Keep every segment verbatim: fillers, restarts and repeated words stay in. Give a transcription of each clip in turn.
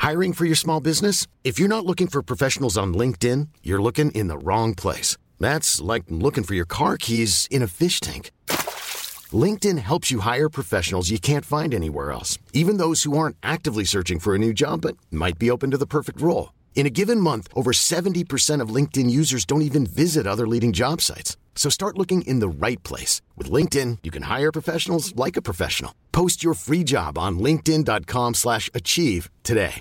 Hiring for your small business? If you're not looking for professionals on LinkedIn, you're looking in the wrong place. That's like looking for your car keys in a fish tank. LinkedIn helps you hire professionals you can't find anywhere else, even those who aren't actively searching for a new job but might be open to the perfect role. In a given month, over seventy percent of LinkedIn users don't even visit other leading job sites. So start looking in the right place. With LinkedIn, you can hire professionals like a professional. Post your free job on linkedin.com slash achieve today.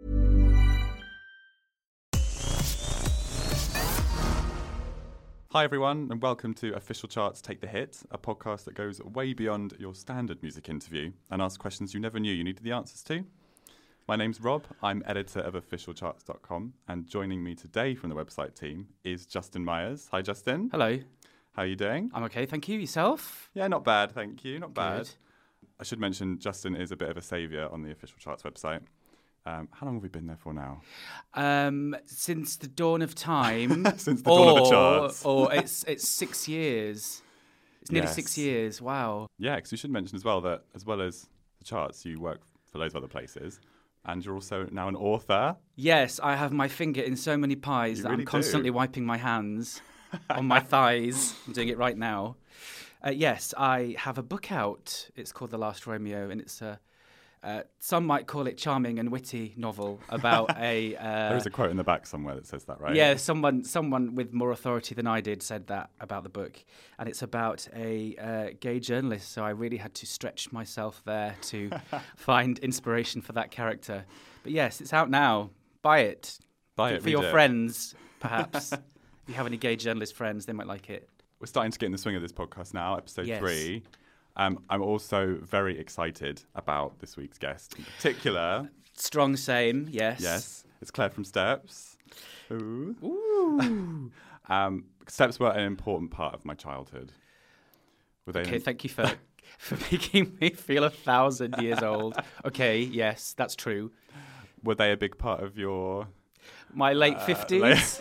Hi everyone, and welcome to Official Charts Take the Hit, a podcast that goes way beyond your standard music interview and asks questions you never knew you needed the answers to. My name's Rob, I'm editor of official charts dot com, and joining me today from the website team is Justin Myers. Hi Justin. Hello. How are you doing? I'm okay, thank you. Yourself? Yeah, not bad, thank you, not bad. Good. I should mention Justin is a bit of a saviour on the Official Charts website. Um, how long have we been there for now? Um, since the dawn of time. Since the or, dawn of the charts. or it's it's six years. It's nearly Yes. six years. Wow. Yeah, because we should mention as well that as well as the charts, you work for loads of other places. And you're also now an author. Yes, I have my finger in so many pies You that really I'm constantly do. wiping my hands on my thighs. I'm doing it right now. Uh, yes, I have a book out. It's called The Last Romeo, and it's a uh, some might call it charming and witty novel about a. Uh, There is a quote in the back somewhere that says that, right? Yeah, someone someone with more authority than I did said that about the book, and it's about a uh, gay journalist. So I really had to stretch myself there to find inspiration for that character. But yes, it's out now. Buy it. Buy for, it, for read your it. friends, perhaps. If you have any gay journalist friends, they might like it. We're starting to get in the swing of this podcast now, episode Yes. three. Um, I'm also very excited about this week's guest. In particular, Strong same, yes. yes, it's Claire from Steps. Ooh. Ooh. Um, Steps were an important part of my childhood. Were they Okay, thank you for for making me feel a thousand years old. Okay, yes, that's true. Were they a big part of your... My late Uh, fifties.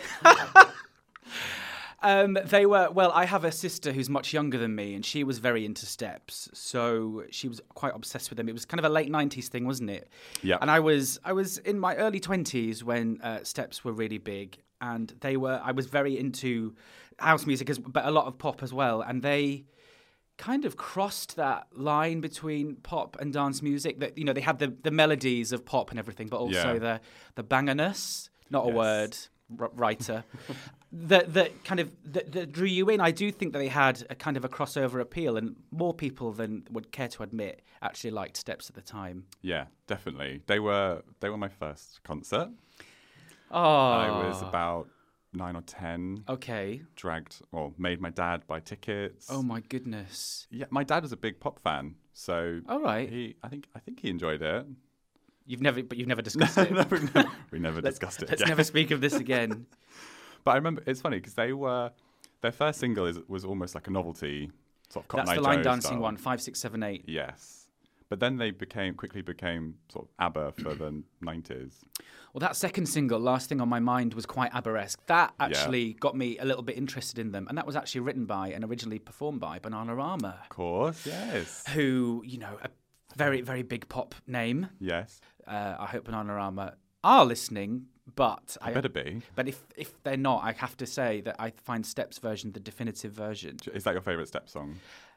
Um, they were, well, I have a sister who's much younger than me, and she was very into Steps, so she was quite obsessed with them. It was kind of a late nineties thing, wasn't it? Yeah. And I was I was in my early twenties when uh, Steps were really big, and they were, I was very into house music, as, but a lot of pop as well, and they kind of crossed that line between pop and dance music. That, you know, they had the, the melodies of pop and everything, but also Yeah. the, the bangerness, not a Yes. word, r- writer. That that kind of that, that drew you in. I do think that they had a kind of a crossover appeal, and more people than would care to admit actually liked Steps at the time. Yeah, definitely. They were they were my first concert. Oh, I was about nine or ten. okay. Dragged, well, made my dad buy tickets. Oh my goodness. Yeah, my dad was a big pop fan, so All right. he, I think, I think he enjoyed it. You've never, but you've never discussed it. No, we never, we never Let's- discussed it. Let's again. never speak of this again. But I remember it's funny because they were their first single is was almost like a novelty sort of Cotton That's Eye the line Joe dancing style. one, five, six, seven, eight. Yes, but then they became quickly became sort of ABBA for the nineties. Well, that second single, Last Thing on My Mind, was quite ABBA-esque. That actually got me a little bit interested in them, and that was actually written by and originally performed by Bananarama, Of course, yes, who, you know, a very, very big pop name. yes. Uh, I hope Bananarama are listening, but I better be. But if if they're not, I have to say that I find Steps version the definitive version. Is that your favourite Step song?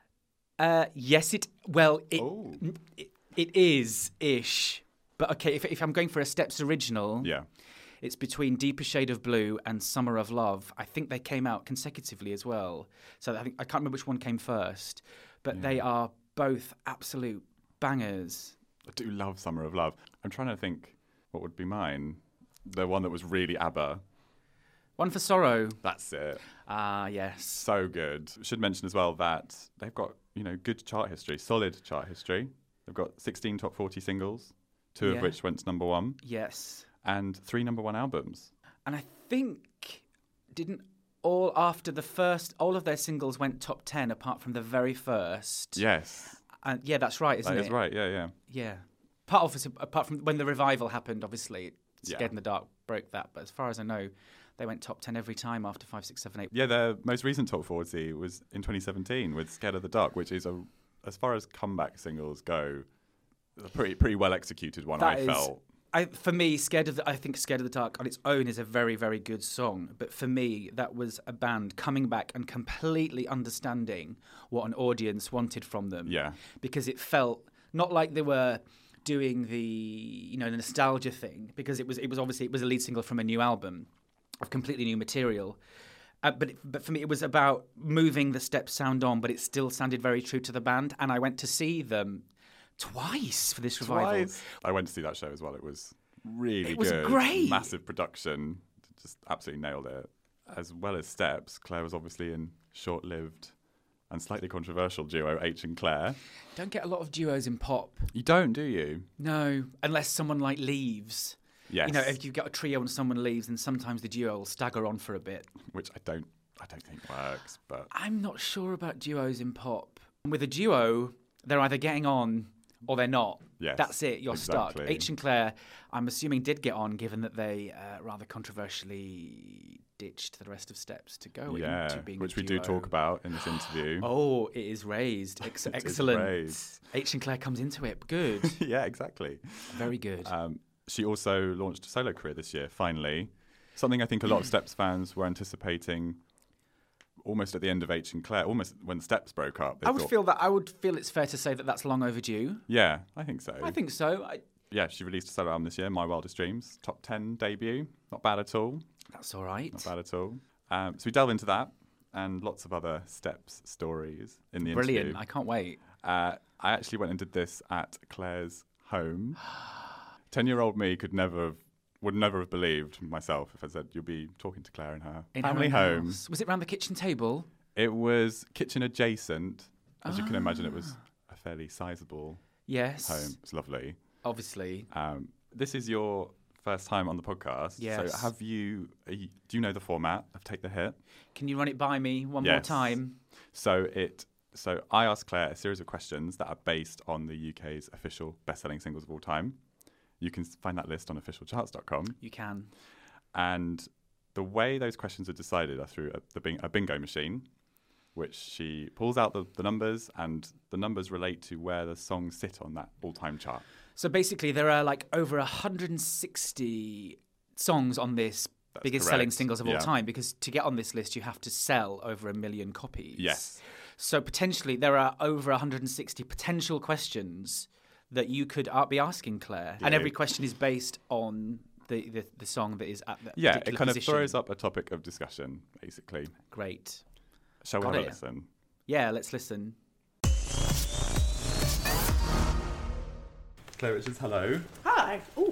Uh, yes, it. Well, it Oh. it, it is ish. But okay, if if I'm going for a Steps original, Yeah. it's between Deeper Shade of Blue and Summer of Love. I think they came out consecutively as well. So I think I can't remember which one came first, but Yeah. they are both absolute bangers. I do love Summer of Love. I'm trying to think what would be mine. The one that was really ABBA. One for Sorrow. That's it. Ah, yes. So good. Should mention as well that they've got, you know, good chart history, solid chart history. They've got sixteen top forty singles, two Yeah. of which went to number one, Yes. and three number one albums. And I think, didn't all after the first, all of their singles went top ten apart from the very first? Yes, And yeah, that's right, isn't that it? is right. Yeah, yeah. Yeah. Part of it, apart from when the revival happened, obviously, Scared Yeah. in the Dark broke that. But as far as I know, they went top ten every time after five, six, seven, eight. Yeah, their most recent top forty was in twenty seventeen with Scared of the Dark, which is, a, as far as comeback singles go, a pretty pretty well executed one, That I is felt. I, for me, Scared of the, I think Scared of the Dark on its own is a very, very good song. But for me, that was a band coming back and completely understanding what an audience wanted from them. Yeah. Because it felt not like they were doing the, you know, the nostalgia thing, because it was, it was obviously, it was a lead single from a new album of completely new material. Uh, but it, but for me, it was about moving the Steps sound on, but it still sounded very true to the band. And I went to see them twice for this revival. Twice. I went to see that show as well. It was really It was good. great. Massive production. Just absolutely nailed it. As well as Steps, Claire was obviously in short-lived and slightly controversial duo H and Claire. Don't get a lot of duos in pop. You don't, do you? No, unless someone like leaves. Yes. You know, if you've got a trio and someone leaves, then sometimes the duo will stagger on for a bit. Which I don't, I don't think works. But I'm not sure about duos in pop. With a duo, they're either getting on or they're not. Yes, That's it, you're exactly. stuck. H and Claire, I'm assuming, did get on, given that they uh, rather controversially ditched the rest of Steps to go yeah, into being which a we do duo. talk about in this interview. Oh, it is raised. Ex- It is excellent. raised. H and Claire comes into it. Good. Yeah, exactly. Very good. Um, she also launched a solo career this year, finally. Something I think a lot of Steps fans were anticipating almost at the end of H and Claire, almost when Steps broke up. They I would thought, feel that I would feel it's fair to say that that's long overdue. Yeah, I think so. I think so. I, Yeah, she released a solo album this year, My Wildest Dreams, top ten debut. Not bad at all. that's all right. Not bad at all. Um, so we delve into that and lots of other Steps stories in the Brilliant. interview. I can't wait. Uh, I actually went and did this at Claire's home. Ten-year-old me could never have, would never have believed myself if I said you'll be talking to Claire in her In family her home. house. Was it round the kitchen table? It was kitchen adjacent. As you can imagine, it Ah. was a fairly sizable Yes. home. It's lovely. Obviously. Um, this is your first time on the podcast. Yes. So have you, are you, do you know the format of Take the Hit? Can you run it by me one more Yes. time? So it, so I asked Claire a series of questions that are based on the U K's official best-selling singles of all time. You can find that list on official charts dot com. You can. And the way those questions are decided are through a, the bing, a bingo machine, which she pulls out the, the numbers, and the numbers relate to where the songs sit on that all-time chart. So basically, there are like over one hundred sixty songs on this That's biggest correct. selling singles of all Yeah. time, because to get on this list, you have to sell over a million copies. Yes. So potentially, there are over one hundred sixty potential questions that you could uh, be asking Claire. Yeah. And every question is based on the, the, the song that is at that Yeah, particular it kind position. of throws up a topic of discussion, basically. Great. Shall we Got have a it. listen? Yeah, let's listen. Claire Richards, hello. Hi. Oh,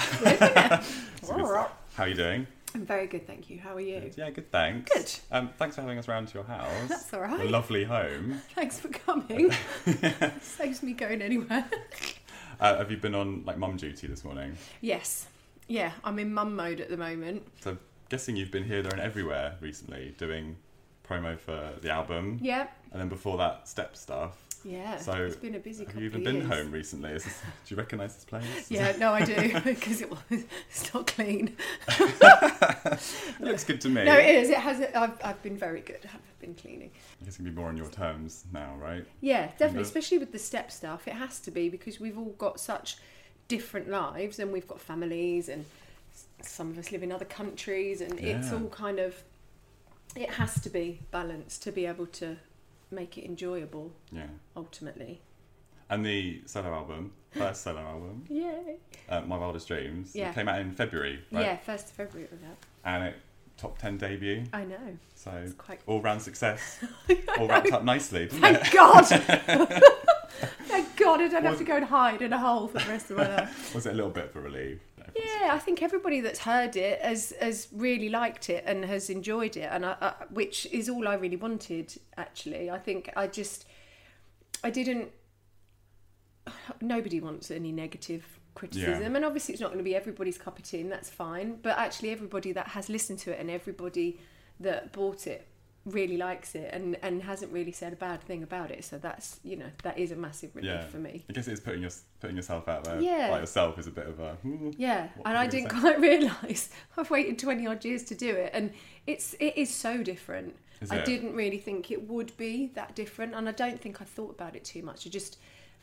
How are you doing? I'm very good, thank you. How are you? Yeah, good, thanks. Good. Um, thanks for having us round to your house. That's all right. A lovely home. Thanks for coming. Saves me going anywhere. Uh, have you been on like mum duty this morning? Yes. Yeah, I'm in mum mode at the moment. So guessing you've been here, there and everywhere recently doing promo for the album. Yeah. And then before that, Step stuff. Yeah. So it's been a busy have couple you even of been years. home recently? Is this, do you recognise this place? Yeah, no, I do, because it was, it's not clean. It looks good to me. No, it is. It has. I've, I've been very good. I've been cleaning. I guess it can be more on your terms now, right? Yeah, definitely. the- Especially with the Step stuff, it has to be, because we've all got such different lives, and we've got families, and s- some of us live in other countries, and it's Yeah. all kind of. It has to be balanced to be able to make it enjoyable. Yeah. Ultimately. And the solo album, first solo album, Yay! uh, My Wildest Dreams, Yeah. it came out in February, right? Yeah, first of February was that. And it top ten debut. I know. So It's quite- all round success, all wrapped up nicely, didn't Thank it? God! Thank God I don't have to go and hide in a hole for the rest of my life. Was it a little bit of a relief? Yeah, I think everybody that's heard it has has really liked it and has enjoyed it, and I, I, which is all I really wanted. Actually, I think I just I didn't. Nobody wants any negative criticism, Yeah. and obviously it's not going to be everybody's cup of tea, and that's fine. But actually, everybody that has listened to it and everybody that bought it really likes it and, and hasn't really said a bad thing about it. So that's, you know, that is a massive relief Yeah. for me. I guess it's putting your, putting yourself out there Yeah. by yourself is a bit of a. "Ooh, Yeah, what and are I you didn't gonna quite realise I've waited twenty odd years to do it, and it's it is so different. Is I it? didn't really think it would be that different, and I don't think I thought about it too much. I just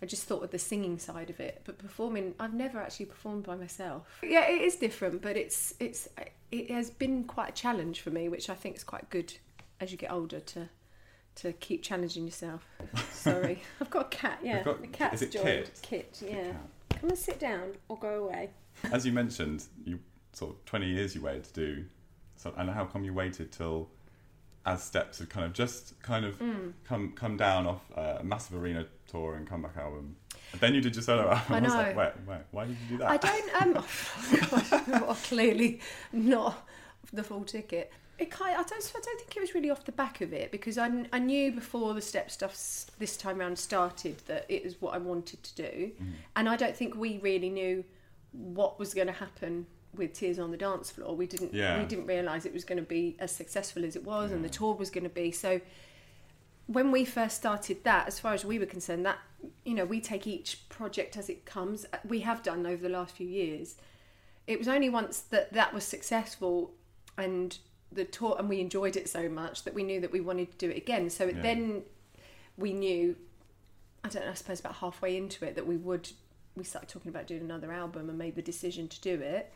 I just thought of the singing side of it, but performing, I've never actually performed by myself. Yeah, it is different, but it's it's it has been quite a challenge for me, which I think is quite good as you get older to to keep challenging yourself. Sorry, I've got a cat. Yeah, got, the cat's is it joined. Kit? Kit, yeah. Come and sit down or go away. As you mentioned, you sort of twenty years you waited to do, so, and how come you waited till as Steps had kind of just kind of mm. come come down off uh, a massive arena tour and comeback album, and then you did your solo album? I know. I was like, wait, wait, why did you do that? I don't. Um, well, clearly not the full ticket. It kind. I don't. I don't think it was really off the back of it, because I, I knew before the Step stuff this time around started that it was what I wanted to do, mm. and I don't think we really knew what was going to happen with Tears on the Dance Floor. We didn't. Yeah. We didn't realise it was going to be as successful as it was, yeah. and the tour was going to be. So when we first started that, as far as we were concerned, that, you know, we take each project as it comes. We have done over the last few years. It was only once that that was successful and the tour, and we enjoyed it so much, that we knew that we wanted to do it again. So yeah. then we knew, I don't know, I suppose about halfway into it, that we would, we started talking about doing another album and made the decision to do it.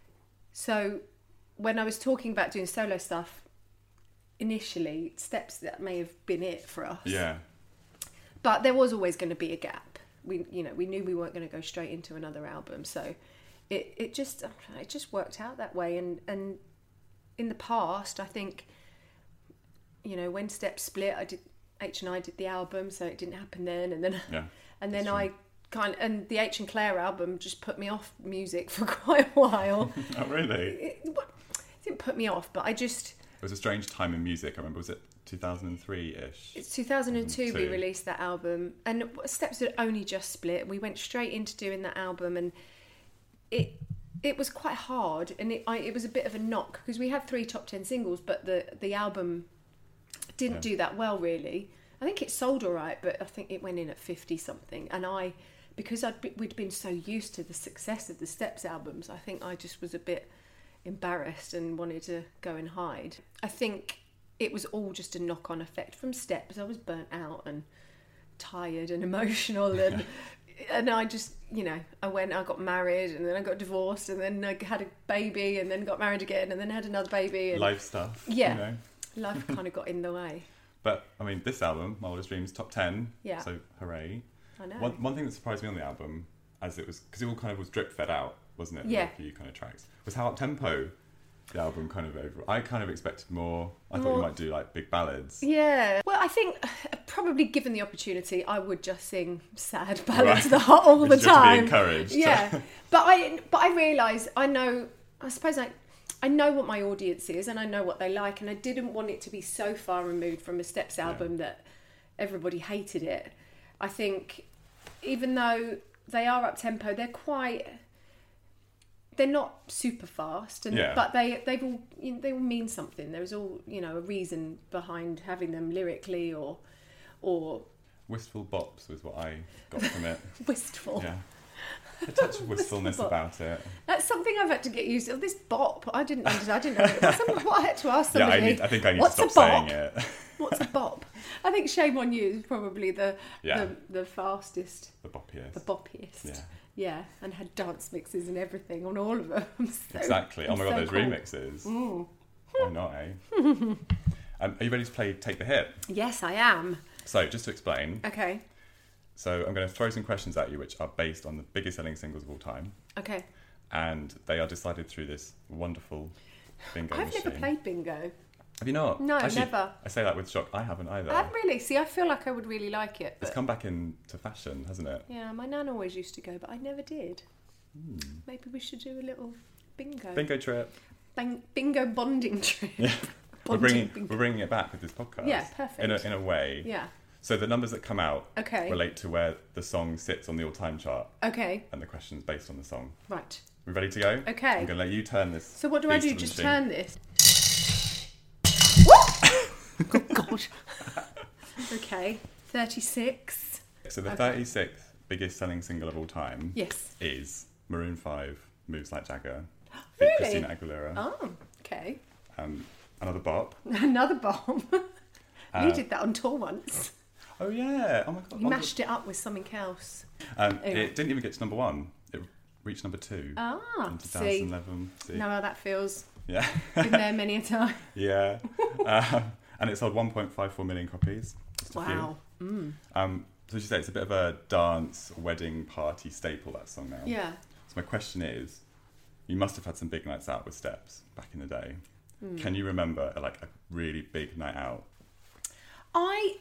So when I was talking about doing solo stuff, initially, Steps, that may have been it for us. Yeah. But there was always going to be a gap. We, you know, we knew we weren't going to go straight into another album. So it, it just, it just worked out that way. And, and in the past, I think, you know, when Steps split, I did, H and I did the album, so it didn't happen then. And then, yeah, and then I kind of, and the H and Claire album just put me off music for quite a while. Oh, really? It, it didn't put me off, but I just... It was a strange time in music. I remember, was it two thousand three-ish? It's two thousand two we released that album, and Steps had only just split. We went straight into doing that album, and it it was quite hard, and it I, it was a bit of a knock, because we had three top ten singles, but the, the album didn't yeah. do that well, really. I think it sold all right, but I think it went in at fifty something, and I, because I'd be, we'd been so used to the success of the Steps albums, I think I just was a bit embarrassed and wanted to go and hide. I think it was all just a knock-on effect from Steps. I was burnt out and tired and emotional, and and I just, you know, I went, I got married, and then I got divorced, and then I had a baby, and then got married again, and then had another baby. And life stuff. Yeah, you know. Life kind of got in the way. But I mean, this album, My Wildest Dreams, top ten. Yeah. So hooray! I know. One one thing that surprised me on the album, as it was, because it all kind of was drip fed out, wasn't it? Yeah. A few kind of tracks, was how up tempo the album kind of over. I kind of expected more. I more, thought you might do like big ballads. Yeah. Well, I think probably given the opportunity, I would just sing sad ballads right. the whole, all Which the is time. Just to be encouraged. Yeah. but I but I realise I know. I suppose I. I know what my audience is, and I know what they like, and I didn't want it to be so far removed from a Steps album yeah. that everybody hated it. I think even though they are up tempo, they're quite, they're not super fast, and yeah. but they they've all, you know, they all mean something. There's all, you know, a reason behind having them lyrically, or or wistful bops was what I got from it. Wistful. Yeah. A touch of wistfulness about it. That's something I've had to get used to. This bop, I didn't understand. I didn't know what it was. Some- what I had to ask somebody. Yeah, I, need, I think I need What's to stop saying it. What's a bop? I think Shame on You is probably the yeah. the, the fastest. The boppiest. The boppiest. Yeah. Yeah, and had dance mixes and everything on all of them. So, exactly. Oh my god, so those cool. remixes. Mm. Why not, eh? um, are you ready to play Take the Hit? Yes, I am. So, just to explain. Okay. So, I'm going to throw some questions at you which are based on the biggest selling singles of all time. Okay. And they are decided through this wonderful bingo I've machine. never played bingo. Have you not? No, Actually, never. I say that with shock. I haven't either. I haven't really. See, I feel like I would really like it. It's but- come back into fashion, hasn't it? Yeah, my nan always used to go, but I never did. Hmm. Maybe we should do a little bingo. Bingo trip. Bang, bingo bonding trip. Yeah. We're Bonding bringing, bingo. we're bringing it back with this podcast. Yeah, perfect. In a, in a way. Yeah. So the numbers that come out Okay. relate to where the song sits on the all-time chart, Okay. and the question's based on the song. Right. We ready to go? Okay. I'm going to let you turn this. So what do I beast do? of a Just machine. turn this. What? Oh God. Okay. thirty-six. So the Okay. thirty-sixth biggest selling single of all time Yes. is Maroon five, Moves Like Jagger, with Really? Christina Aguilera. Oh. Okay. Um, another bop. Another bomb. Uh, You did that on tour once. Oh yeah! Oh my god! You mashed it up with something else. Um, Anyway. It didn't even get to number one. It reached number two Ah, in see. twenty eleven. See? Know how that feels. Yeah. Been there many a time. Yeah. um, and it sold one point five four million copies. Just a few. Wow. Mm. Um, so as you say, it's a bit of a dance, wedding party staple, that song now. Yeah. So my question is, you must have had some big nights out with Steps back in the day. Mm. Can you remember a, like a really big night out? I,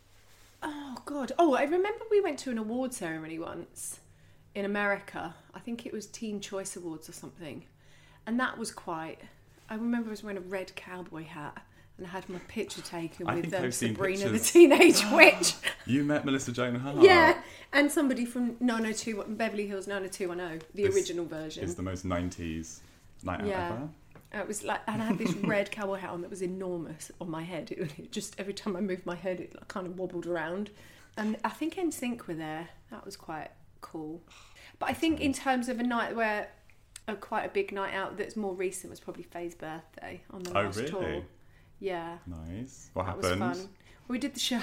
oh God. Oh, I remember we went to an award ceremony once in America. I think it was Teen Choice Awards or something. And that was quite, I remember I was wearing a red cowboy hat and I had my picture taken I with think um, I've seen Sabrina the pictures. Teenage Witch. You met Melissa Joan Hart. Yeah, and somebody from nine oh two, Beverly Hills nine oh two one oh, the This original version. It's the most nineties night out Yeah. ever. It was like, and I had this red cowboy hat on that was enormous on my head. It, it just every time I moved my head, it like kind of wobbled around. And I think N Sync were there. That was quite cool. But I think in terms of a night where a quite a big night out that's more recent was probably Faye's birthday on the Oh, last really? tour. Yeah. Nice. What That happened? was fun. We did the show,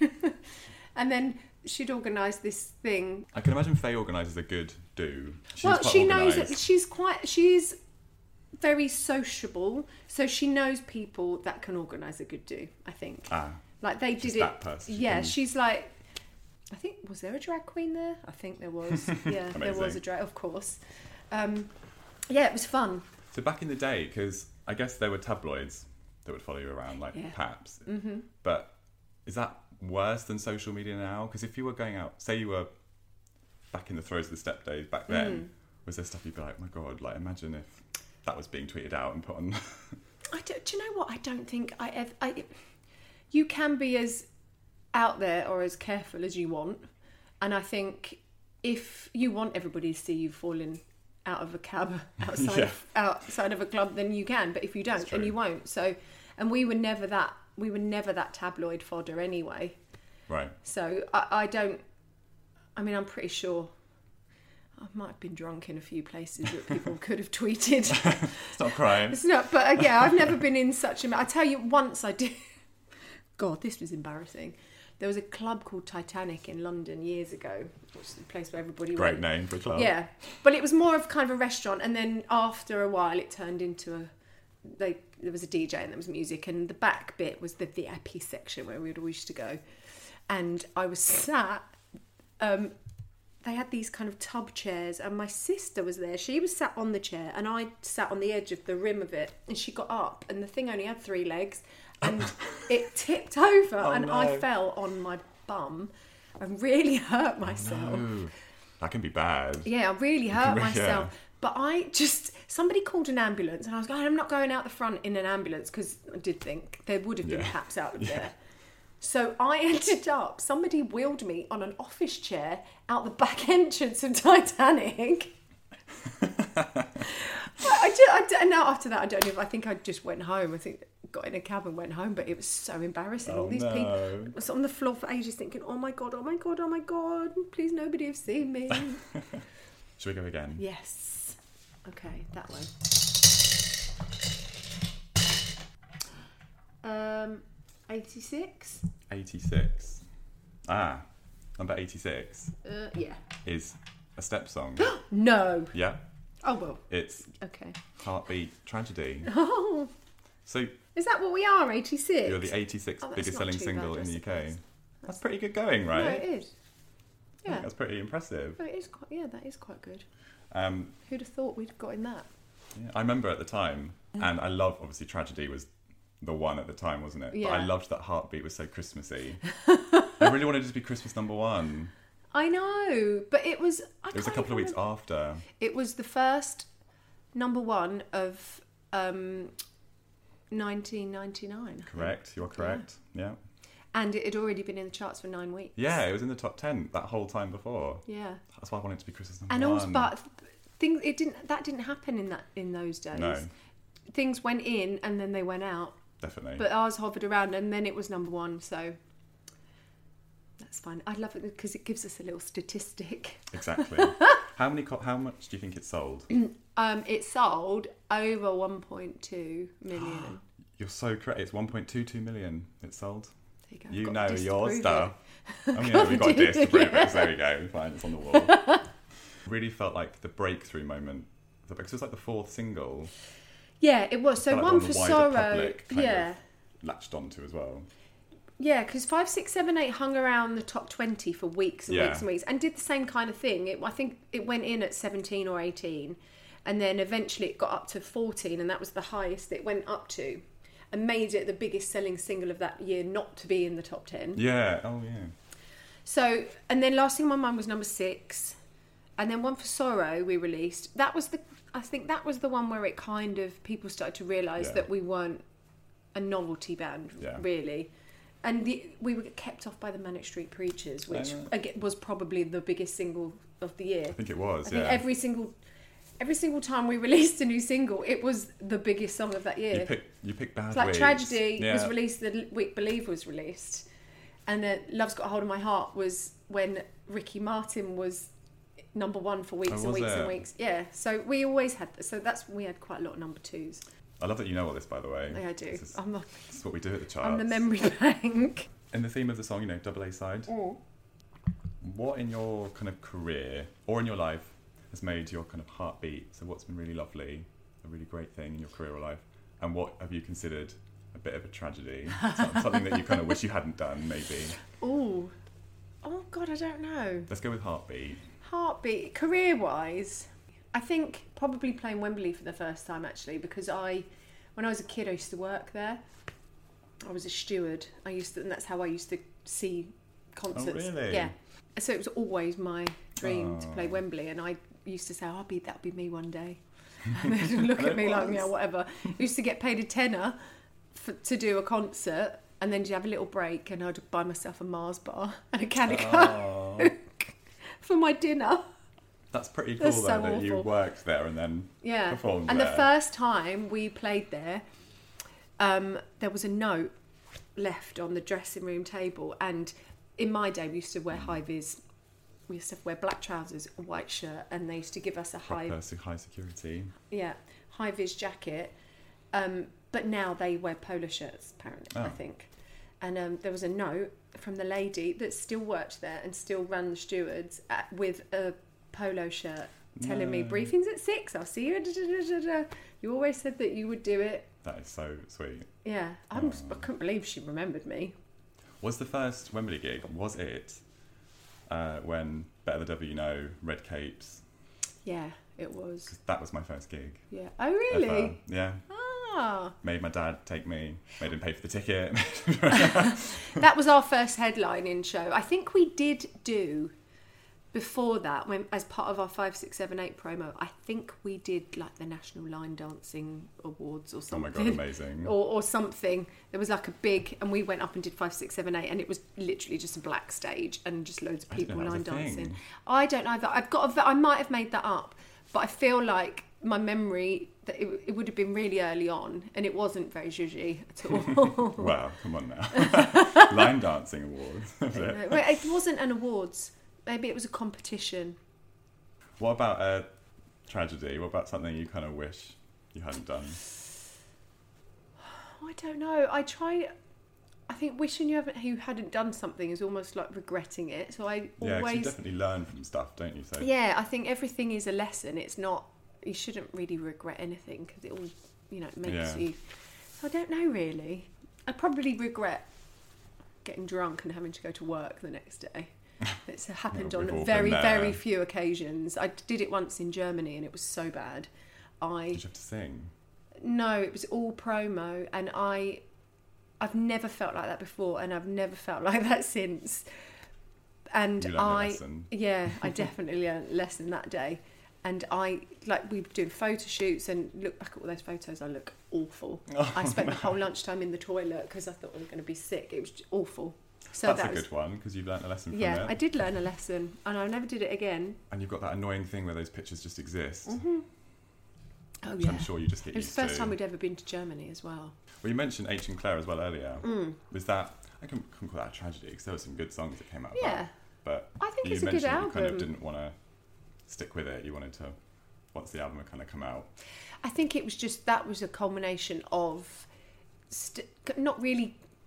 and then she'd organised this thing. I can imagine Faye organises a good do. She's well, quite she knows organised. that she's quite. She's very sociable, so she knows people that can organise a good do. I think. Ah, Like they she's did it. that person. She Yeah, can- she's like. I think was there a drag queen there? I think there was. Yeah, there was Amazing. a drag, of course. Um, yeah, it was fun. So back in the day, because I guess there were tabloids that would follow you around, like Yeah. Paps. Mm-hmm. But is that worse than social media now? Because if you were going out, say you were back in the throes of the Step days back then, Mm. was there stuff you'd be like, oh my god, like imagine if that was being tweeted out and put on. I don't, do you know what? I don't think I ever. I, you can be as out there or as careful as you want, and I think if you want everybody to see you falling out of a cab outside Yeah. of, outside of a club, then you can. But if you don't, That's then true. you won't. So, and we were never that. We were never that tabloid fodder anyway. Right. So I, I don't. I mean, I'm pretty sure. I might have been drunk in a few places that people could have tweeted. It's not a crime. It's not, but uh, yeah, I've never been in such a. I tell you, once I did. God, this was embarrassing. There was a club called Titanic in London years ago, which is a place where everybody Great went. name for a club. Yeah, but it was more of kind of a restaurant, and then after a while, it turned into a. They there was a D J and there was music, and the back bit was the V I P section where we would always used to go, and I was sat. Um, they had these kind of tub chairs, and my sister was there. She was sat on the chair, and I sat on the edge of the rim of it. And she got up, and the thing only had three legs, and it tipped over, Oh, and no. I fell on my bum, and really hurt myself. No. That can be bad. Yeah, I really hurt Yeah. myself. But I just somebody called an ambulance, and I was going, I'm not going out the front in an ambulance because I did think there would have been Yeah. Paps out Yeah. there. So I ended up, somebody wheeled me on an office chair out the back entrance of Titanic. I, I, just, I don't- now after that, I don't know if I think I just went home. I think got in a cab and went home, but it was so embarrassing. Oh, All these no. people I was on the floor for ages thinking, oh my God, oh my God, oh my God, please nobody have seen me. Should we go again? Yes. Okay, that way. Um, eighty-six. eighty-six. Ah, number eighty-six Uh, yeah. is a Step song. No. Yeah, Oh well. it's Okay. Heartbeat Tragedy. Oh, So is that what we are? eighty-six. you're the eighty-sixth Oh, that's biggest not selling too single bad, in I the U K. suppose. That's pretty good going, right? No, it is. I think Yeah. that's pretty impressive. No, it is quite. Yeah, that is quite good. Um, Who'd have thought we'd got in that? yeah, I remember at the time, and I love, obviously, Tragedy was the one at the time, wasn't it? But Yeah. I loved that Heartbeat was so Christmassy. I really wanted it to be Christmas number one. I know, but it was. I It was a can't couple of even weeks remember. after. It was the first number one of um, nineteen ninety-nine. Correct, you're correct. Yeah. And it had already been in the charts for nine weeks. Yeah, it was in the top ten that whole time before. Yeah. That's why I wanted it to be Christmas number And one. also, but things it didn't. That didn't happen in that in those days. No. Things went in and then they went out. Definitely. But ours hovered around, and then it was number one. So that's fine. I love it because it gives us a little statistic. Exactly. How many? Co- how much do you think it sold? Um, it sold over one point two million. You're so correct. It's one point two two million. It sold. There you go. You Got know this to your prove stuff. it. Oh yeah, we got a disc to prove it. So there we go. Fine, it's on the wall. Really felt like the breakthrough moment because it was like the fourth single. Yeah, it was. So like One the for wider Sorrow. public kind Yeah. of latched onto as well. Yeah, because five, six, seven, eight hung around the top twenty for weeks and Yeah. weeks and weeks, and did the same kind of thing. It, I think it went in at seventeen or eighteen, and then eventually it got up to fourteen, and that was the highest it went up to, and made it the biggest selling single of that year not to be in the top ten. Yeah. Oh yeah. So, and then Last Thing on My Mind was number six, and then One for Sorrow we released. That was the, I think that was the one where it kind of people started to realise Yeah. that we weren't a novelty band, Yeah. really. And the, we were kept off by the Manic Street Preachers, which know. again, was probably the biggest single of the year. I think it was. I think yeah. every single every single time we released a new single, it was the biggest song of that year. You pick. You pick bad. It's like weeks. Tragedy Yeah. was released the week Believe was released, and uh, Love's Got a Hold of My Heart was when Ricky Martin was number one for weeks Oh, and was weeks it? and weeks. Yeah, so we always had so that's we had quite a lot of number twos. I love that you know all this, by the way. Yeah, I do. This is, I'm not. this is what we do at the charts. I'm the memory bank. And the theme of the song, you know, double A side. Mm. What in your kind of career or in your life has made your kind of heartbeat? So what's been really lovely, a really great thing in your career or life? And what have you considered a bit of a tragedy? Some- Something that you kind of wish you hadn't done, maybe. Oh, oh God, I don't know. Let's go with heartbeat. Heartbeat, career-wise, I think probably playing Wembley for the first time actually, because I, when I was a kid, I used to work there. I was a steward. I used to, and that's how I used to see concerts. Oh, really? Yeah. So it was always my dream to play Oh. Wembley, and I used to say, "I'll be that'll be me one day." And they'd look And at it me like, was. "Yeah, whatever." I used to get paid a tenner for, to do a concert, and then you have a little break, and I'd buy myself a Mars bar and a can of Coke Oh, for my dinner. that's pretty cool That's though so that you awful. worked there and then Yeah. performed And there. the first time we played there, um, there was a note left on the dressing room table, and in my day we used to wear high vis. We used to wear black trousers, a white shirt, and they used to give us a high, Proper se- high security. yeah, high vis jacket. Um, but now they wear polo shirts, apparently, I Oh. think. And um, there was a note from the lady that still worked there and still ran the stewards at, with a polo shirt telling me, No. briefing's at six, I'll see you. Da, da, da, da, da. You always said that you would do it. That is so sweet. Yeah, I'm, Oh. I couldn't believe she remembered me. Was the first Wembley gig, was it uh, when Better the Devil You Know, Red Capes? Yeah, it was. 'Cause that was my first gig. Yeah. Oh, really? Ever. Yeah. Ah. Made my dad take me, made him pay for the ticket. That was our first headlining show. I think we did do before that, when as part of our five, six, seven, eight promo. I think we did like the National Line Dancing Awards or Oh my something. god, amazing. Or, or something. There was like a big, and we went up and did five, six, seven, eight, and it was literally just a black stage and just loads of I didn't people know line that was a dancing. thing. I don't know that. I've got. A, I might have made that up, but I feel like my memory that it, it would have been really early on, and it wasn't very zhuzhy at all. Wow, come on now. Line dancing awards. was No, it? well, it wasn't an awards. Maybe it was a competition. What about a tragedy? What about something you kind of wish you hadn't done? I don't know. I try. I think wishing you haven't you hadn't done something is almost like regretting it. So I Yeah, 'cause you always. definitely learn from stuff, don't you? So Yeah, I think everything is a lesson. It's not. You shouldn't really regret anything because it all, you know, makes Yeah. you. I don't know really. I probably regret getting drunk and having to go to work the next day. It's happened Yeah, we've all on been very, there. very few occasions. I did it once in Germany and it was so bad. I did you have to sing? No, it was all promo, and I, I've never felt like that before, and I've never felt like that since. And You learned a I, lesson. yeah, I definitely learned a lesson that day. And I, like, we were doing photo shoots, and look back at all those photos, I look awful. Oh, I spent the whole lunchtime in the toilet because I thought I was going to be sick. It was just awful. So That's that a was, good one because you've learnt a lesson from yeah, it. I did learn a lesson, and I never did it again. And you've got that annoying thing where those pictures just exist, Mm-hmm. Oh which yeah. I'm sure you just get It was used the first to. time we'd ever been to Germany as well. Well, you mentioned H and Claire as well earlier. Mm. Was that, I couldn't, couldn't call that a tragedy because there were some good songs that came out of Yeah. that. But I think you it's a good mentioned that you kind of album. didn't want to stick with it. You wanted to, once the album had kind of come out. I think it was just that was a culmination of st- not really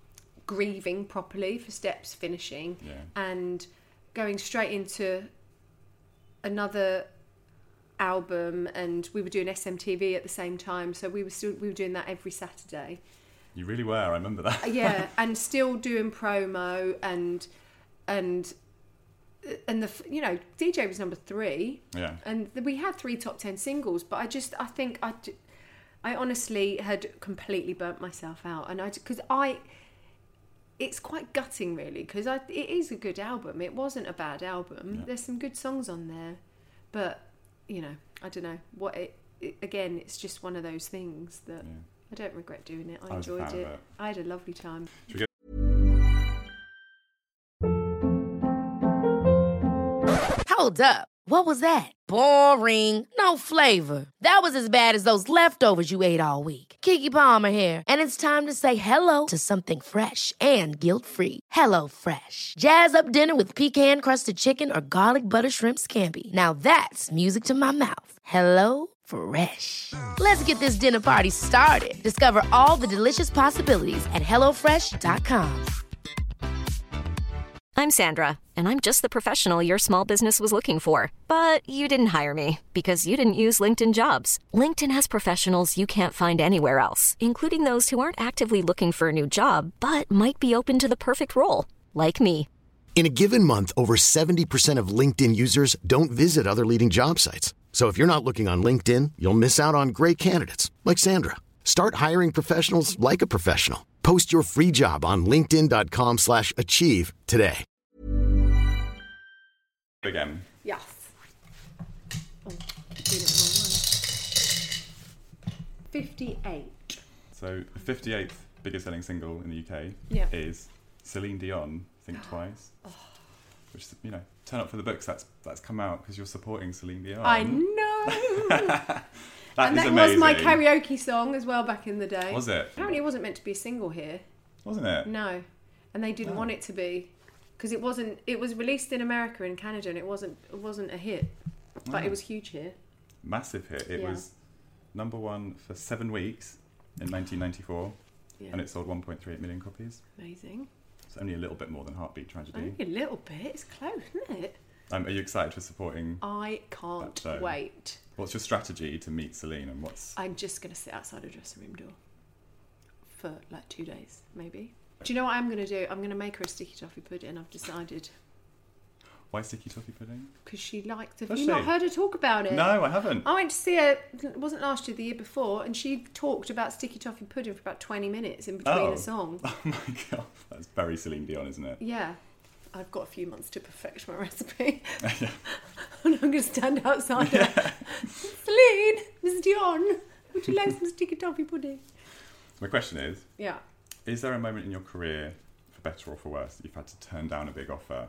grieving properly for Steps finishing Yeah. and going straight into another album, and we were doing S M T V at the same time, so we were still we were doing that every Saturday. You really were. I remember that. Yeah, and still doing promo and and and the you know D J was number three. Yeah. And we had three top ten singles, but I just I think I I honestly had completely burnt myself out, and I because I. It's quite gutting, really, because it is a good album. It wasn't a bad album. Yeah. There's some good songs on there, but you know, I don't know what it, it. Again, it's just one of those things that Yeah. I don't regret doing it. I, I was a enjoyed fan it. of it. I had a lovely time. Should we go? Hold up. What was that? Boring. No flavor. That was as bad as those leftovers you ate all week. Keke Palmer here, and it's time to say hello to something fresh and guilt-free. Hello Fresh. Jazz up dinner with pecan-crusted chicken or garlic butter shrimp scampi. Now that's music to my mouth. Hello Fresh. Let's get this dinner party started. Discover all the delicious possibilities at hello fresh dot com. I'm Sandra, and I'm just the professional your small business was looking for. But you didn't hire me because you didn't use LinkedIn Jobs. LinkedIn has professionals you can't find anywhere else, including those who aren't actively looking for a new job, but might be open to the perfect role, like me. In a given month, over seventy percent of LinkedIn users don't visit other leading job sites. So if you're not looking on LinkedIn, you'll miss out on great candidates like Sandra. Start hiring professionals like a professional. Post your free job on linkedin dot com slash achieve today. Again. Yes. Oh, doing it the wrong one. Fifty-eight. So the fifty-eighth biggest selling single in the U K Yeah. is Celine Dion, Think Twice. Oh. Which, you know, turn up for the books. That's that's come out because you're supporting Celine Dion. I know. That And is that amazing. was my karaoke song as well back in the day. Was it? Apparently, it wasn't meant to be a single here. Wasn't it? No, and they didn't Oh. want it to be because it wasn't. It was released in America and Canada, and it wasn't. It wasn't a hit, but Oh. it was huge here. Massive hit. It Yeah. was number one for seven weeks in nineteen ninety-four, Yeah. and it sold one point three eight million copies. Amazing. It's only a little bit more than Heartbeat Tragedy. Only a little bit. It's close, isn't it? Um, are you excited for supporting? I can't That's so- wait. What's your strategy to meet Celine, and what's? I'm just going to sit outside a dressing room door for like two days, maybe. Do you know what I'm going to do? I'm going to make her a sticky toffee pudding. I've decided Why sticky toffee pudding? because she liked it. Have Does you not she? heard her talk about it? No, I haven't. I went to see her. It wasn't last year, the year before, and she talked about sticky toffee pudding for about twenty minutes in between Oh. a song. Oh my god, that's very Celine Dion, isn't it? Yeah. I've got a few months to perfect my recipe. And I'm going to stand outside her. Celine, Miss Dion, would you like some sticky toffee pudding? My question is, Yeah. is there a moment in your career, for better or for worse, that you've had to turn down a big offer?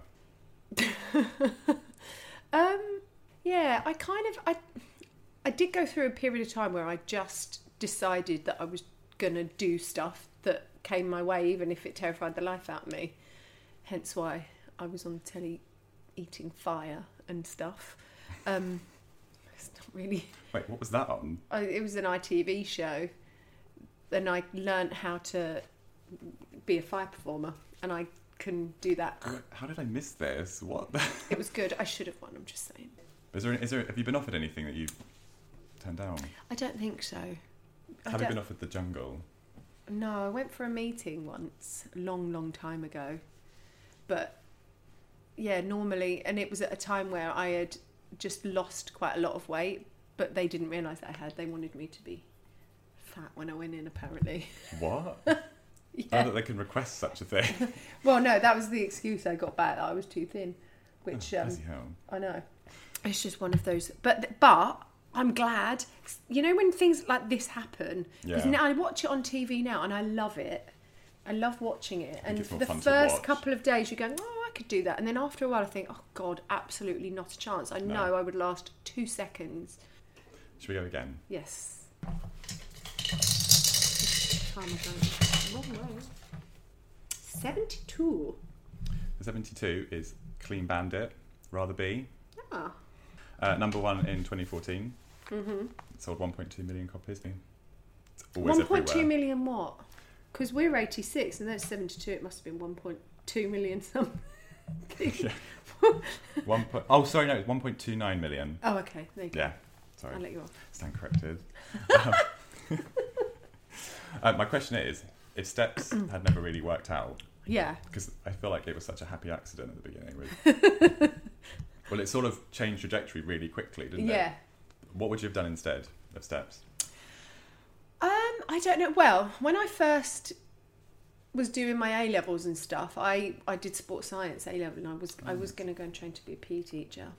Um, yeah, I kind of, I, I did go through a period of time where I just decided that I was going to do stuff that came my way, even if it terrified the life out of me. Hence why I was on the telly eating fire and stuff. Um, it's not really... Wait, what was that on? I, it was an I T V show, and I learnt how to be a fire performer, and I can do that. How did I miss this? What? It was good. I should have won, I'm just saying. Is there, is there? Have you been offered anything that you've turned down? I don't think so. I Have you don't- been offered The Jungle? No, I went for a meeting once, a long, long time ago. But, yeah, normally, and it was at a time where I had just lost quite a lot of weight, but they didn't realise that I had. They wanted me to be fat when I went in, apparently. What? Yeah. Oh, that they can request such a thing. Well, no, that was the excuse I got back, that I was too thin, which, Oh, um, bloody hell. I know. It's just one of those. But, but I'm glad, you know, when things like this happen, because Yeah. now I watch it on T V now and I love it. I love watching it. And it's more the fun to first watch. couple of days you're going, oh, I could do that. And then after a while I think, oh, God, absolutely not a chance. I No. know I would last two seconds. Should we go again? Yes. Time I'm going wrong way. seventy-two. The seventy-two is Clean Bandit, Rather Be. Ah. Uh, number one in twenty fourteen. Mm-hmm. It sold one point two million copies. It's always one point two everywhere. million what? Because we're eighty-six and they're seventy-two. It must have been one point two million something. Yeah. One point. Oh, sorry, no, it's one point two nine million. Oh, okay. There you go. Yeah, sorry. I'll let you off. Stand corrected. um, uh, my question is, if Steps had never really worked out, Yeah. because I feel like it was such a happy accident at the beginning. With, well, it sort of changed trajectory really quickly, didn't it? Yeah. What would you have done instead of Steps? Um, I don't know. Well, when I first was doing my A levels and stuff, I, I did sports science A level, and I was I was going to go and train to be a P E teacher.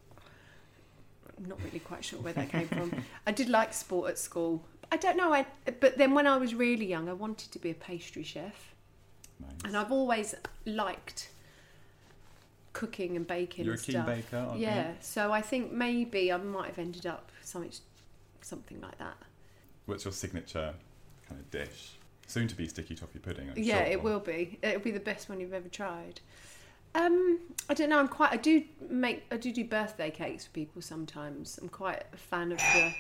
I'm not really quite sure where that came from. I did like sport at school. I don't know. I but then when I was really young, I wanted to be a pastry chef, Nice. and I've always liked cooking and baking. You're and a keen stuff. baker, aren't you? Yeah. So I think maybe I might have ended up something something like that. What's your signature kind of dish? Soon to be sticky toffee pudding, I'm Yeah, sure. it will be. It'll be the best one you've ever tried. Um, I don't know. I'm quite. I do make. I do do birthday cakes for people sometimes. I'm quite a fan of the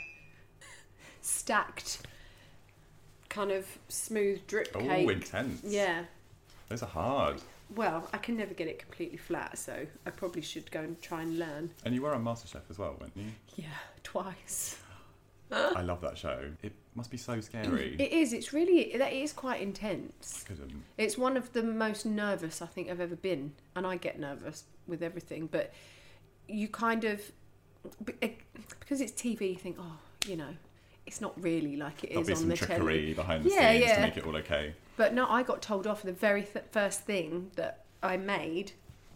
stacked, kind of smooth drip Oh, cake. intense. Yeah. Those are hard. Well, I can never get it completely flat, so I probably should go and try and learn. And you were on MasterChef as well, weren't you? Yeah, twice. I love that show. It must be so scary. It is. It's really. It is quite intense. Couldn't. It's one of the most nervous I think I've ever been, and I get nervous with everything. But you kind of, because it's T V, you think, oh, you know, it's not really like it There'll is be on some the trickery telly. behind the Yeah, scenes yeah. to make it all okay. But no, I got told off the very th- first thing that I made,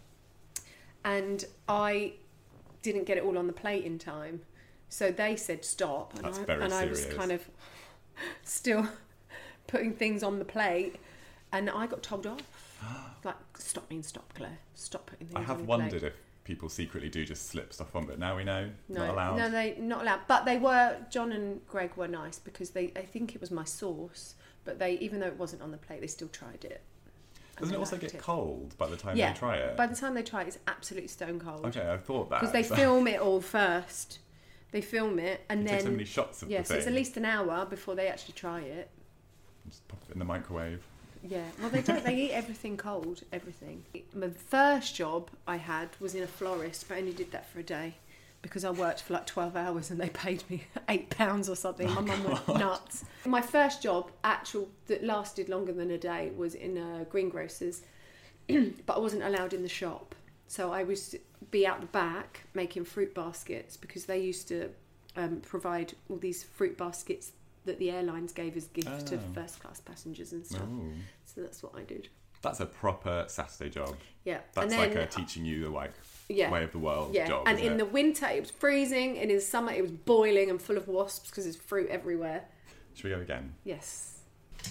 and I didn't get it all on the plate in time. So they said stop, and, That's I, very and I was serious. kind of still putting things on the plate, and I got told off. Like, stop means stop, Claire. Stop putting things I on have the wondered plate. if people secretly do just slip stuff on, but now we know. No, not allowed. no, they not allowed. But they were. John and Greg were nice because they. I think it was my sauce, but they, even though it wasn't on the plate, they still tried it. and Doesn't they it also liked get it. cold by the time Yeah. they try it? By the time they try it, it's absolutely stone cold. Okay, I thought that. Because they so- film it all first. They film it and You then take so many shots of yeah, the so it's thing. at least an hour before they actually try it. Just pop it in the microwave. Yeah, well they don't. They eat everything cold, everything. My first job I had was in a florist, but I only did that for a day because I worked for like twelve hours and they paid me eight pounds or something. My mum went nuts. My first job, actual that lasted longer than a day, was in a greengrocer's, but I wasn't allowed in the shop, so I was be out the back making fruit baskets because they used to um, provide all these fruit baskets that the airlines gave as gift to Oh. first class passengers and stuff. Ooh. So that's what I did. That's a proper Saturday job. Yeah, That's and then, like a teaching you the like yeah, way of the world yeah. job. And isn't in it? the winter it was freezing, and in the summer it was boiling and full of wasps because there's fruit everywhere. Should we go again? Yes.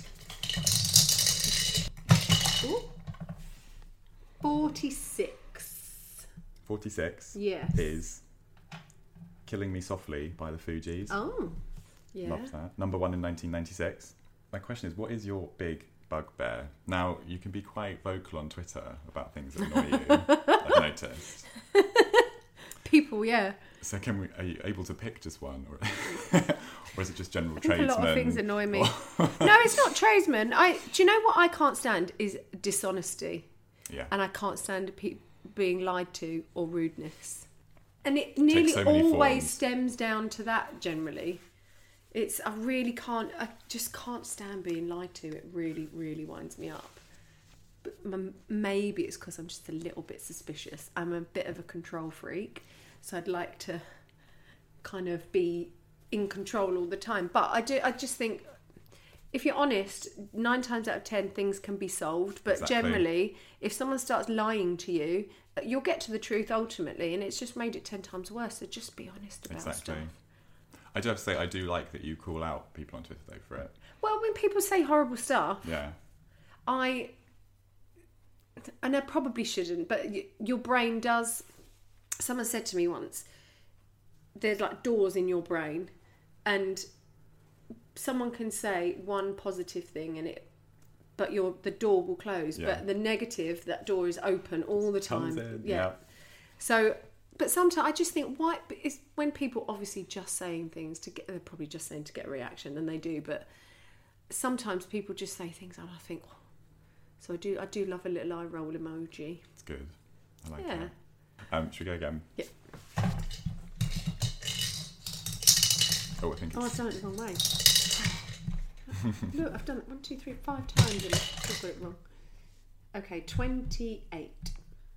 Ooh. Forty-six. forty-six Yes. is Killing Me Softly by the Fugees. Oh, yeah. Love that. Number one in nineteen ninety-six. My question is, what is your big bugbear? Now, you can be quite vocal on Twitter about things that annoy you, I've noticed. People, yeah. So can we, are you able to pick just one? Or, or is it just general I think tradesmen? a lot of things annoy me. No, it's not tradesmen. I. Do you know what I can't stand is dishonesty, Yeah. and I can't stand pe- being lied to or rudeness. And it nearly so many always forms. stems down to that. Generally, it's I really can't. I just can't stand being lied to. It really, really winds me up. But m- maybe it's because I'm just a little bit suspicious. I'm a bit of a control freak, so I'd like to kind of be in control all the time. But I do. I just think, if you're honest, nine times out of ten things can be solved. But Exactly. generally, if someone starts lying to you, you'll get to the truth ultimately, and it's just made it ten times worse. So just be honest about Exactly. stuff. I do have to say, I do like that you call out people on Twitter though for it. Well, when people say horrible stuff, Yeah. I, and I probably shouldn't, but y- your brain does. Someone said to me once, there's like doors in your brain, and someone can say one positive thing, and it, but your the door will close. Yeah. But the negative, that door is open all the time. Comes in, yeah. yeah. So, but sometimes I just think, why? It's when people obviously just saying things to get. They're probably just saying to get a reaction, and they do, but. sometimes people just say things and I think, oh. So I do I do love a little eye roll emoji. It's good. I like Yeah. it. Um, should we go again? Yeah. Oh, I think Oh, I've it's... done it the wrong way. Look, I've done it one, two, three, five times and I've got it wrong. Okay, twenty-eight.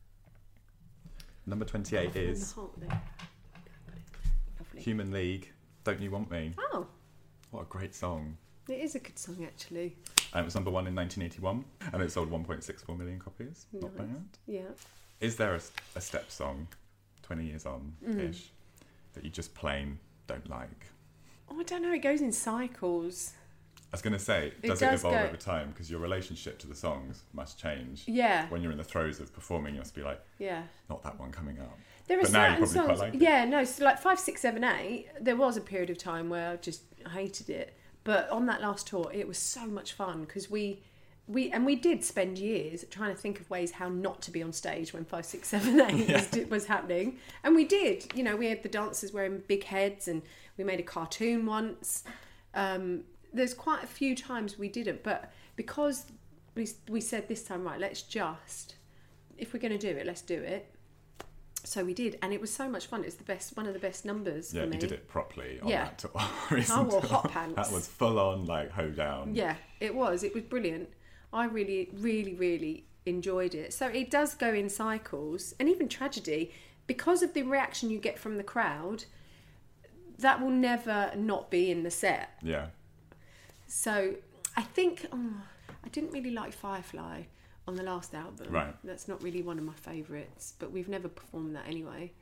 Number twenty-eight Off in the is heart there. Lovely. Human League, Don't You Want Me? Oh, What a great song. it is a good song actually. And it was number one in nineteen eighty-one, and it sold one point six four million copies. Not Nice. bad. Yeah. Is there a, a step song, twenty years on-ish, Mm. that you just plain don't like? Oh, I don't know. It goes in cycles. I was going to say, It does it, does evolve go- over time? Because your relationship to the songs must change. Yeah. When you're in the throes of performing, you must be like, Yeah. not that one coming up. There are But now you certain probably quite songs. like it. Yeah, no, so like five, six, seven, eight. There was a period of time where I just hated it, but on that last tour, it was so much fun because we, we and we did spend years trying to think of ways how not to be on stage when five, six, seven, eight Yeah. was, was happening, and we did. You know, we had the dancers wearing big heads, and we made a cartoon once. Um, there's quite a few times we didn't, but because we we said this time, right, let's just, if we're going to do it, let's do it. So we did, and it was so much fun. It was the best, one of the best numbers Yeah, for me. you did it properly on Yeah. that tour. I wore hot pants. That was full on, like, hoedown. Yeah, it was. It was brilliant. I really, really, really enjoyed it. So it does go in cycles, and even tragedy, because of the reaction you get from the crowd, that will never not be in the set. Yeah. So I think oh, I didn't really like Firefly on the last album. Right. That's not really one of my favourites, but we've never performed that anyway.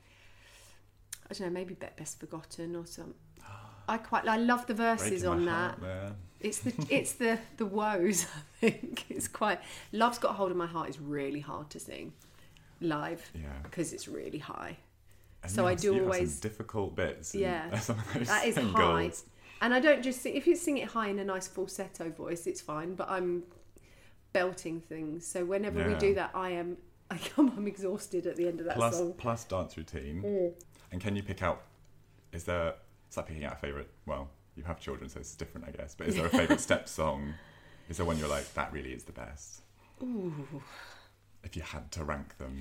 I don't know, maybe Bet Best Forgotten or some. I quite I love the verses Breaking on my that. heart there. It's the it's the the woes. I think it's quite. Love's Got Hold of My Heart is really hard to sing live. Yeah. because it's really high. And So you I have- do you have always- some difficult bits. in Yeah, some of those that is singles. high. And I don't just sing, if you sing it high in a nice falsetto voice, it's fine. But I'm belting things, so whenever we Yeah. do that, I am I come I'm exhausted at the end of that Plus, song. plus dance routine. Mm. And can you pick out? Is there? It's like picking out a favorite. Well, you have children, so it's different, I guess. But is there a favorite step song? Is there one you're like, that really is the best? Ooh. If you had to rank them,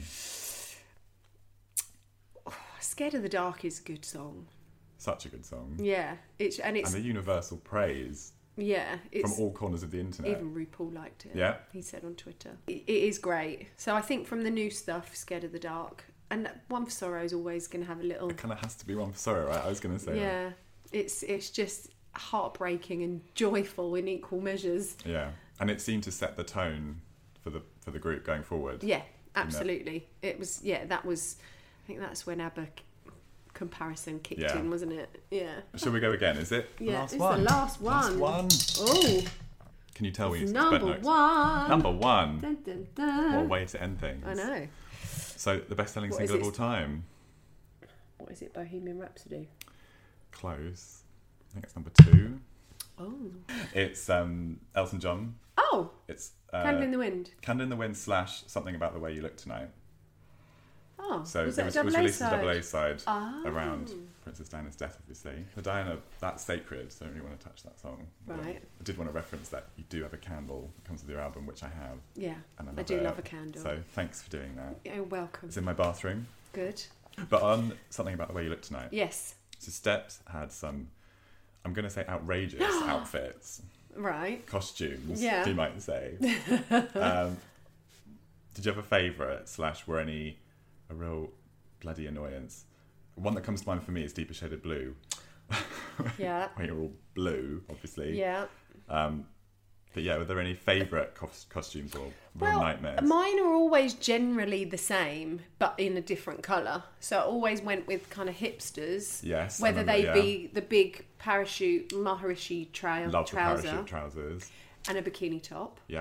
Scared of the Dark is a good song. such a good song. Yeah, it's and it's And the universal praise yeah it's from all corners of the internet. even RuPaul liked it. Yeah. he said on Twitter it, it is great. So I think from the new stuff, Scared of the Dark, and One for Sorrow is always going to have a little. It kind of has to be One for Sorrow, right? I was going to say that. Yeah, it's it's just heartbreaking and joyful in equal measures. Yeah, and it seemed to set the tone for the for the group going forward. Yeah, absolutely. It was yeah, that was. I think that's when ABBA c- comparison kicked Yeah. in, wasn't it? Yeah. Shall we go again? Is it the Yeah, last it's one? the last one. Last one. Oh, Can you tell we it's used to spend number notes? one. Number one. Dun, dun, dun. What a way to end things. I know. So the best-selling What single is of all it? time. What is it? Bohemian Rhapsody. Close. I think it's number two. Oh. It's um, Elton John. Oh, It's uh, Candle in the Wind. Candle in the Wind slash Something About the Way You Look Tonight. Oh, So was it that was, a it was double A released as a side? double A side Oh. around Princess Diana's death, obviously. The Diana, that's sacred, so I don't really want to touch that song. But Right. I did want to reference that you do have a candle that comes with your album, which I have. Yeah, And I, I love do it. love a candle. So thanks for doing that. You're welcome. It's in my bathroom. Good. But on Something About the Way You Look Tonight. Yes. So Steps had some, I'm going to say outrageous outfits, Right. costumes, Yeah. you might say. um, did you have a favourite, slash were any a real bloody annoyance? One that comes to mind for me is Deeper Shaded Blue. Yeah. Where you're all blue, obviously. Yeah. Um, but yeah, were there any favourite cos- costumes or real Well, nightmares? mine are always generally the same, but in a different colour. So I always went with kind of hipsters. Yes, I Whether remember, they yeah. be the big parachute Maharishi tra- Love the trouser parachute trousers. and a bikini top. Yeah.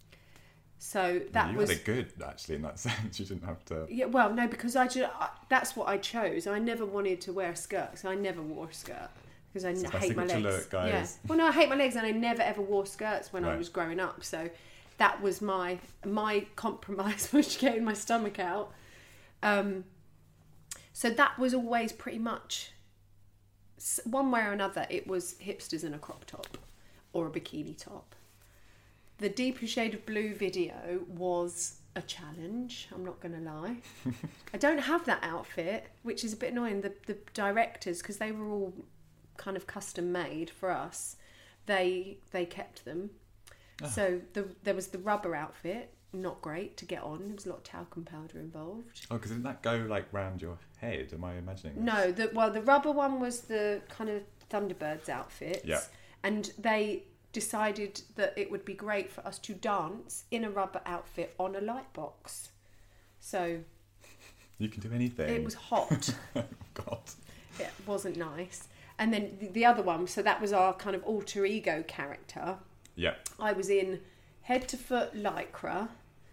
So that you was. had it good, actually, in that sense. You didn't have to... Yeah, well, no, because I just, I, that's what I chose. I never wanted to wear a skirt, so I never wore a skirt because I It's n- my hate my legs. signature look, guys. Yeah. Well, no, I hate my legs, and I never ever wore skirts when I Right. was growing up. So that was my my compromise was getting my stomach out. Um, so that was always pretty much s- one way or another. It was hipsters and a crop top, or a bikini top. The Deeper Shade of Blue video was a challenge, I'm not going to lie. I don't have that outfit, which is a bit annoying. The, the directors, because they were all kind of custom made for us, they they kept them. Oh. So the, there was the rubber outfit, not great to get on. There was a lot of talcum powder involved. Oh, because didn't that go like round your head? Am I imagining this? No, the, well, the rubber one was the kind of Thunderbirds outfit. Yeah. And they decided that it would be great for us to dance in a rubber outfit on a light box. So you can do anything. It was hot. Oh God. It wasn't nice. And then the, the other one, so that was our kind of alter ego character. Yeah. I was in head to foot lycra,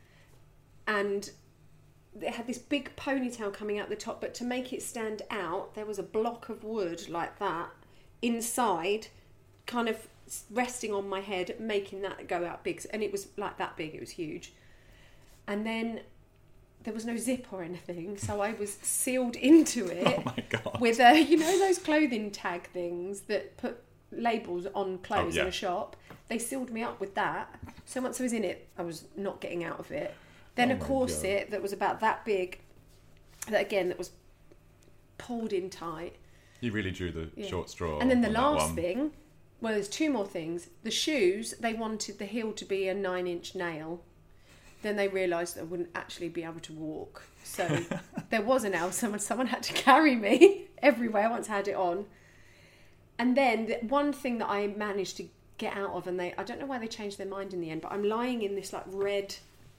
and it had this big ponytail coming out the top, but to make it stand out, there was a block of wood like that inside, kind of resting on my head, making that go out big. And it was like that big, it was huge. And then there was no zip or anything, so I was sealed into it. Oh my God. With a, you know those clothing tag things that put labels on clothes oh, yeah. in a shop? They sealed me up with that. So once I was in it, I was not getting out of it. Then oh a corset that was about that big, that again, that was pulled in tight. You really drew the yeah. short straw. And then the last thing, well, there's two more things. The shoes, they wanted the heel to be a nine inch nail. Then they realised that I wouldn't actually be able to walk. So there was a nail. Someone, someone had to carry me everywhere once I had it on. And then the one thing that I managed to get out of, and they, I don't know why they changed their mind in the end, but I'm lying in this like red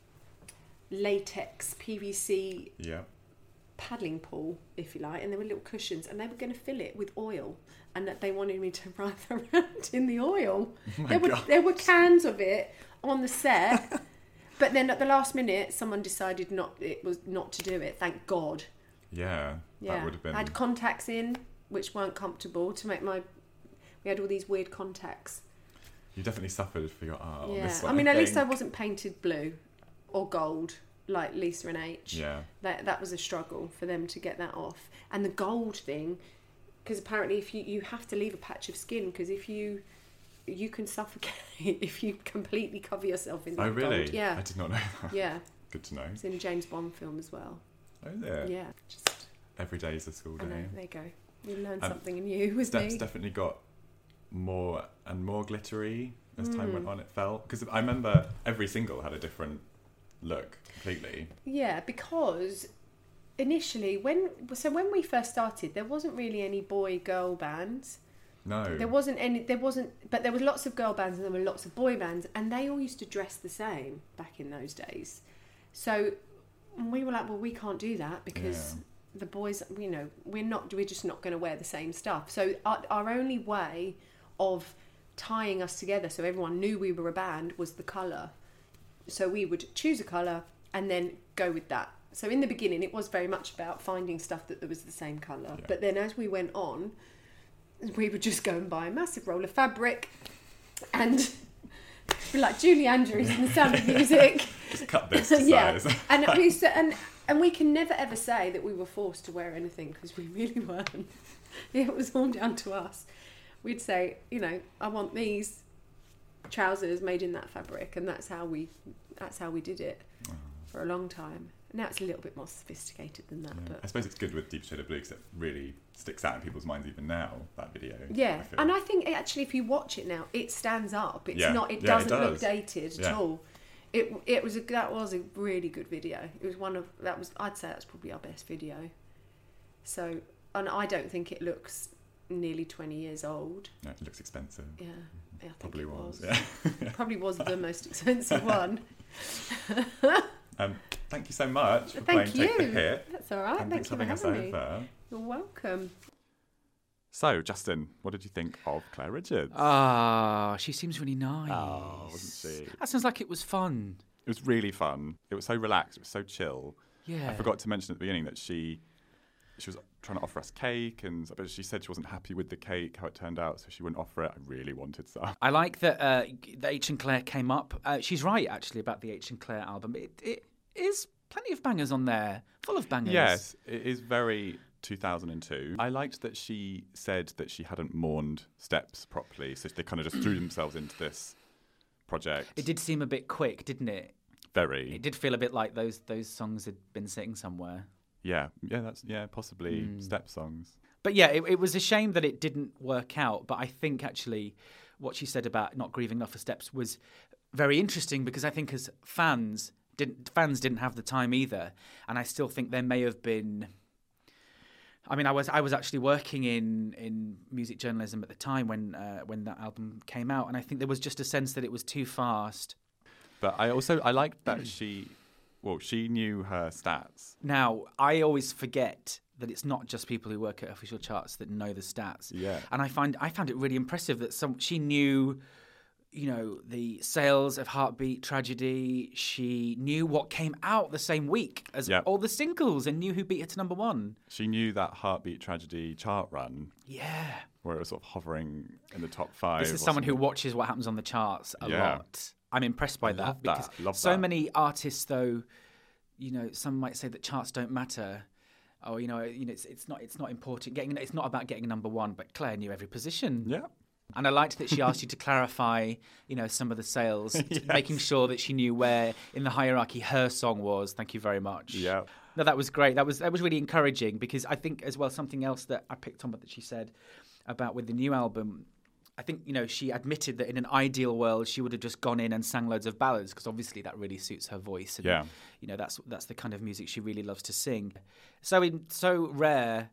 latex P V C yeah. paddling pool, if you like, and there were little cushions, and they were going to fill it with oil, and that they wanted me to writhe around in the oil. Oh there were God. there were cans of it on the set, but then at the last minute, someone decided not it was not to do it. Thank God. Yeah, yeah. that would have been. I had contacts in, which weren't comfortable to make my. We had all these weird contacts. You definitely suffered for your art. Yeah, on this one, I mean, I at think. least I wasn't painted blue or gold like Lisa and H. Yeah, that that was a struggle for them to get that off. And the gold thing, because apparently, if you you have to leave a patch of skin, because if you you can suffocate if you completely cover yourself in that oh really? gold. Yeah, I did not know that. Yeah, good to know. It's in a James Bond film as well. Oh, is it? Yeah, just every day is a school day. I know, there you go. You learn um, something new with Steps me. definitely got more and more glittery as time Mm. went on. It felt, because I remember every single had a different look completely. Yeah, because initially when so when we first started, there wasn't really any boy girl bands. No, There wasn't any. There wasn't, but there was lots of girl bands and there were lots of boy bands, and they all used to dress the same back in those days. So we were like, well, we can't do that because Yeah. the boys, you know, we're not. We're just not going to wear the same stuff. So our, our only way of tying us together, so everyone knew we were a band, was the colour. So we would choose a colour and then go with that. So in the beginning, it was very much about finding stuff that there was the same colour. Yeah. But then as we went on, we would just go and buy a massive roll of fabric and be like Julie Andrews in The Sound of Music. Just cut this to yeah. size. and we used to, and and we can never ever say that we were forced to wear anything, because we really weren't. It was all down to us. We'd say, you know, I want these trousers made in that fabric, and that's how we that's how we did it Oh. for a long time. Now it's a little bit more sophisticated than that, Yeah. but I suppose it's good with Deep Shade of Blue because it really sticks out in people's minds even now, that video. yeah, I feel. and I think actually if you watch it now, it stands up. It's Yeah. not. It Yeah, it doesn't look does. dated Yeah. at all. It it was a that was a really good video. It was one of that was I'd say that's probably our best video. So, and I don't think it looks nearly twenty years old. Yeah, it looks expensive. Yeah, I think Probably it was. was. Yeah. Probably was the most expensive one. Um, thank you so much for Thank playing Take the you. Hit. That's all right. And Thank thanks you for for having us having me. over. You're welcome. So, Justin, what did you think of Claire Richards? Ah, she seems really nice. Oh, wasn't she? That sounds like it was fun. It was really fun. It was so relaxed. It was so chill. Yeah. I forgot to mention at the beginning that she she was trying to offer us cake, and but she said she wasn't happy with the cake, how it turned out, so she wouldn't offer it. I really wanted some. I like that uh, the H and Claire came up. Uh, she's right, actually, about the H and Claire album. It, it is plenty of bangers on there, full of bangers. Yes, it is very two thousand two. I liked that she said that she hadn't mourned Steps properly, so they kind of just threw themselves into this project. It did seem a bit quick, didn't it? Very. It did feel a bit like those those songs had been sitting somewhere. Yeah, yeah, that's yeah, possibly Mm. Step songs. But yeah, it, it was a shame that it didn't work out. But I think actually what she said about not grieving enough for Steps was very interesting, because I think as fans didn't fans didn't have the time either, and I still think there may have been. I mean, I was I was actually working in, in music journalism at the time when uh, when that album came out, and I think there was just a sense that it was too fast. But I also I liked that she, well, she knew her stats. Now, I always forget that it's not just people who work at official charts that know the stats. Yeah. And I find I found it really impressive that some she knew, you know, the sales of Heartbeat Tragedy. She knew what came out the same week as Yep. all the singles and knew who beat her to number one. She knew that Heartbeat Tragedy chart run Yeah. where it was sort of hovering in the top five. This is or someone who something. watches what happens on the charts a Yeah. lot. I'm impressed by I that love because that. Love so that. many artists, though, you know, some might say that charts don't matter. Oh, you know, you know, it's it's not it's not important. Getting it's not about getting number one. But Claire knew every position. Yeah. And I liked that she asked you to clarify, you know, some of the sales, t- Yes. making sure that she knew where in the hierarchy her song was. Thank you very much. Yeah. No, that was great. That was that was really encouraging, because I think as well something else that I picked on that she said about with the new album. I think, you know, she admitted that in an ideal world she would have just gone in and sang loads of ballads, because obviously that really suits her voice. And, Yeah. you know, that's that's the kind of music she really loves to sing. So in, so rare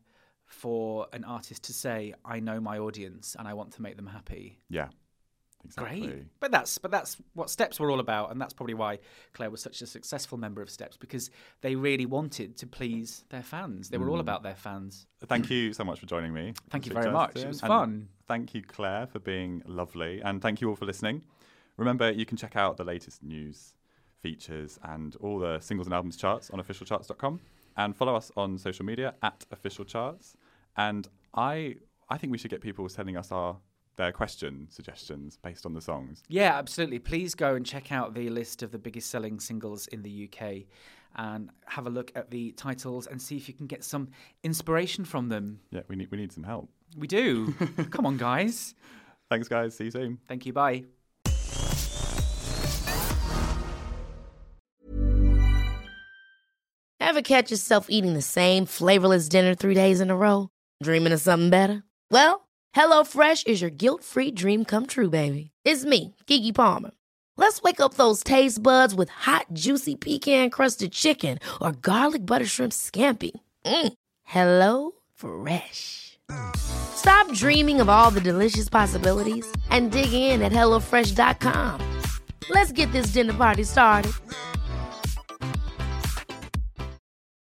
for an artist to say, I know my audience and I want to make them happy. Yeah. Exactly. Great. But that's but that's what Steps were all about, and that's probably why Claire was such a successful member of Steps, because they really wanted to please their fans. They were all about their fans. Thank you so much for joining me. Thank you Music very much. Justin. It was And fun. Thank you, Claire, for being lovely. And thank you all for listening. Remember, you can check out the latest news, features, and all the singles and albums charts on official charts dot com. And follow us on social media at Official Charts. And I I think we should get people sending us our their question suggestions based on the songs. Yeah, absolutely. Please go and check out the list of the biggest selling singles in the U K and have a look at the titles and see if you can get some inspiration from them. Yeah, we need we need some help. We do. Come on, guys. Thanks, guys. See you soon. Thank you. Bye. Ever catch yourself eating the same flavorless dinner three days in a row? Dreaming of something better? Well, HelloFresh is your guilt-free dream come true, baby. It's me, Keke Palmer. Let's wake up those taste buds with hot, juicy pecan-crusted chicken or garlic butter shrimp scampi. Mm. Hello Fresh. Stop dreaming of all the delicious possibilities and dig in at hello fresh dot com. Let's get this dinner party started.